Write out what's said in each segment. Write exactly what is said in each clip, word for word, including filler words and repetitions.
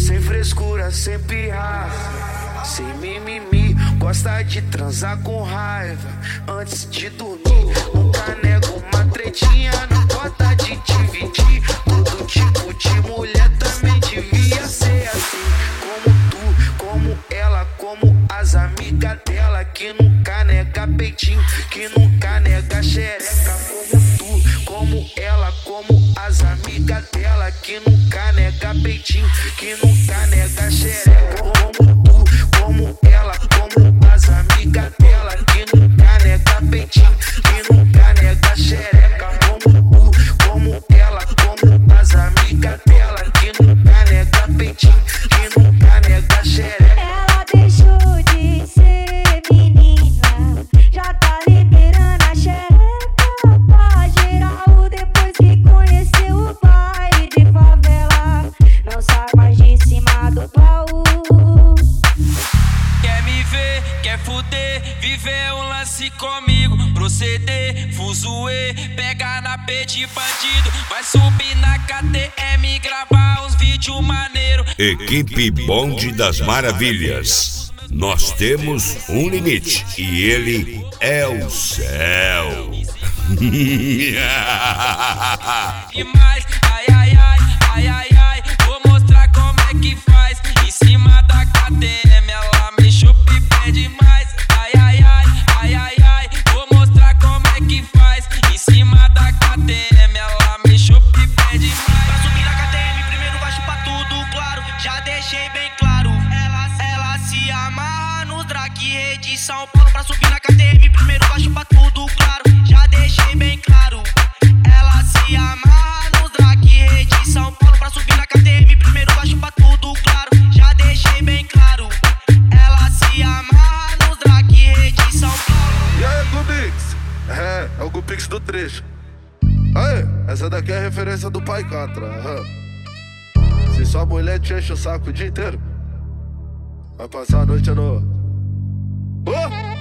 sem frescura, sem pirraça, sem mimimi. Gosta de transar com raiva antes de dormir. Nunca nego uma tretinha, não gosta de dividir. Todo tipo de mulher também devia ser assim. Como tu, como ela, como as amigas dela, que nunca nega peitinho, que nunca nega xereca. Como tu, como ela, como as amigas dela, que nunca nega peitinho, que nunca nega xereca. Como tu, como ela, como as amigas dela, que nunca nega peitinho, que nunca nega xereca. Como tu, como ela, como as amigas dela, que nunca nega peitinho, que nunca nega xereca. Ela deixou de ser menina, já tá liberando a xereca pra geral. Depois que conheceu o pai de favela, não sai mais de cima do pau. Quer me ver, quer fuder, viver um lance comigo, proceder, fuzuê, pega na P de bandido, vai subir na K T M, gravar uns vídeos maneiro. Equipe Bonde das Maravilhas. Nós temos um limite e ele é o céu. E mais, ai ai ai, ai ai ai, vou mostrar como é que faz. Em cima da K T M ela me chupa e pede mais. Ai ai ai, ai ai ai, vou mostrar como é que faz. Em cima da K T M ela me chupa e pede mais. Pra subir na K T M primeiro vai chupar tudo, claro, já deixei bem claro. Ela, ela se amarra no Drag Rede São Paulo. Pra subir na K T M primeiro vai chupar tudo, claro, já deixei bem claro. Ela se amarra no Drag Rede São Paulo. Pra subir na K T M primeiro vai chupar tudo, claro, já deixei bem claro. Ela se amarra no Drag Rede São Paulo. E aí, Gubix? É, é o Gubix do trecho. Aê, essa daqui é a referência do Pai Catra. Uhum. Se sua mulher te enche o saco o dia inteiro, vai passar a noite no... Oh!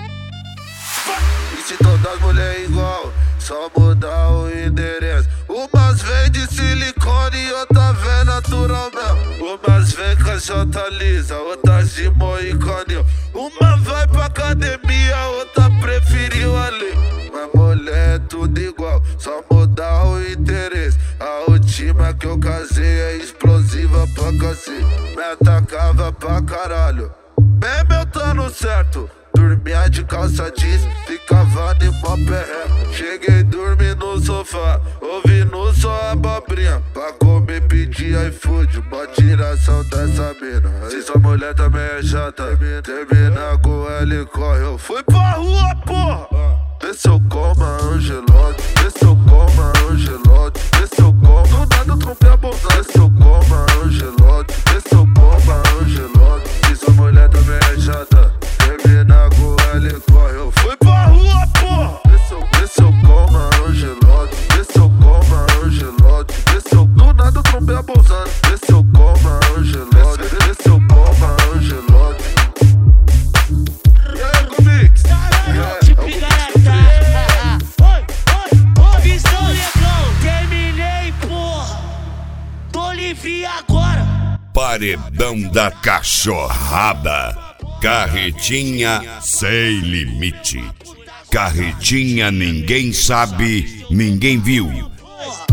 E se todas as mulheres é igual, só mudar o endereço. Umas vem de silicone e outra vem natural mesmo. Umas vem caixota lisa, outras de moicano. Uma vai pra academia, outra preferiu ali. Mas mulher é tudo igual, só mudar o interesse. A última que eu casei é explosiva pra cacete, me atacava pra caralho. Mesmo eu tô no certo, dormia de calça jeans, ficava de mó perreco. Cheguei a dormir no sofá, ouvindo só abobrinha. Pra comer pedir iFood, uma tiração dessa mina. Se sua mulher também é chata, termina com ela e corre. Eu fui pra rua, porra! Vê se eu como a Angelote, vê se eu como a Angelote, vê se eu como. Do nada eu trompei a bolsa, vê se eu como a Angelote, vê se eu como a Angelote. Se sua mulher também é chata, termina com ela e corre. Eu fui pra rua, porra! Vê se eu, vê se eu como a Angelote, vê se eu como a Angelote, vê se eu... Do nada eu trompei a bolsa, vê se eu como a Angelote, vê se eu como a Angelote. E aí, Gubix? Livre agora. Paredão da Cachorrada. Carretinha sem limite. Carretinha ninguém sabe, ninguém viu.